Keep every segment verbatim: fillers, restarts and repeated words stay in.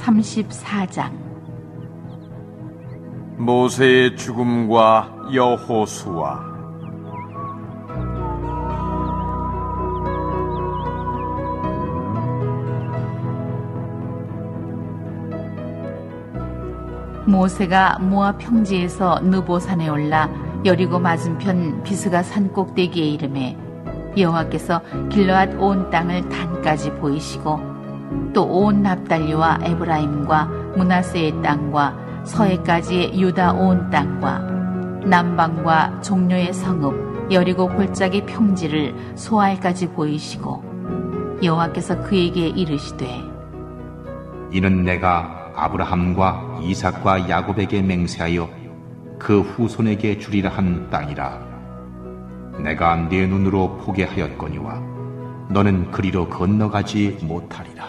삼십사 장. 모세의 죽음과 여호수아. 모세가 모압 평지에서 느보산에 올라 여리고 맞은편 비스가 산 꼭대기에 이르매 여호와께서 길르앗 온 땅을 단까지 보이시고 또 온 납달리와 에브라임과 므낫세의 땅과 서해까지의 유다 온 땅과 남방과 종려의 성읍 여리고 골짜기 평지를 소알까지 보이시고 여호와께서 그에게 이르시되 이는 내가 아브라함과 이삭과 야곱에게 맹세하여 그 후손에게 주리라 한 땅이라. 내가 네 눈으로 보게 하였거니와 너는 그리로 건너가지 못하리라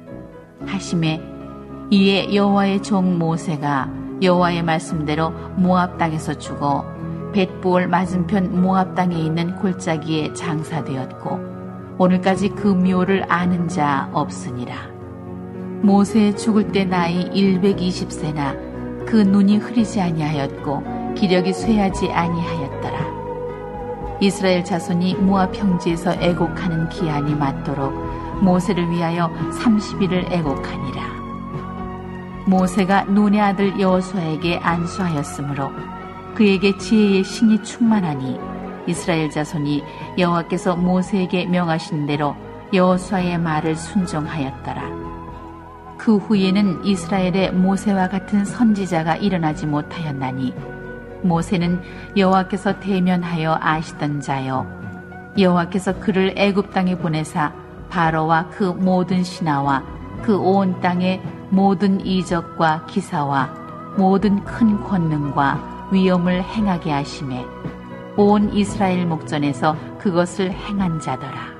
하시매 이에 여호와의 종 모세가 여호와의 말씀대로 모압 땅에서 죽어 벳보을 맞은편 모압 땅에 있는 골짜기에 장사되었고 오늘까지 그 묘를 아는 자 없으니라. 모세 죽을 때 나이 백이십 세나 그 눈이 흐리지 아니하였고 기력이 쇠하지 아니하였더라. 이스라엘 자손이 모압 평지에서 애곡하는 기한이 맞도록 모세를 위하여 삼십 일을 애곡하니라. 모세가 눈의 아들 여호수아에게 안수하였으므로 그에게 지혜의 신이 충만하니 이스라엘 자손이 여호와께서 모세에게 명하신 대로 여호수아의 말을 순종하였더라. 그 후에는 이스라엘에 모세와 같은 선지자가 일어나지 못하였나니 모세는 여호와께서 대면하여 아시던 자요 여호와께서 그를 애굽 땅에 보내사 바로와 그 모든 신하와 그 온 땅의 모든 이적과 기사와 모든 큰 권능과 위엄을 행하게 하시매 온 이스라엘 목전에서 그것을 행한 자더라.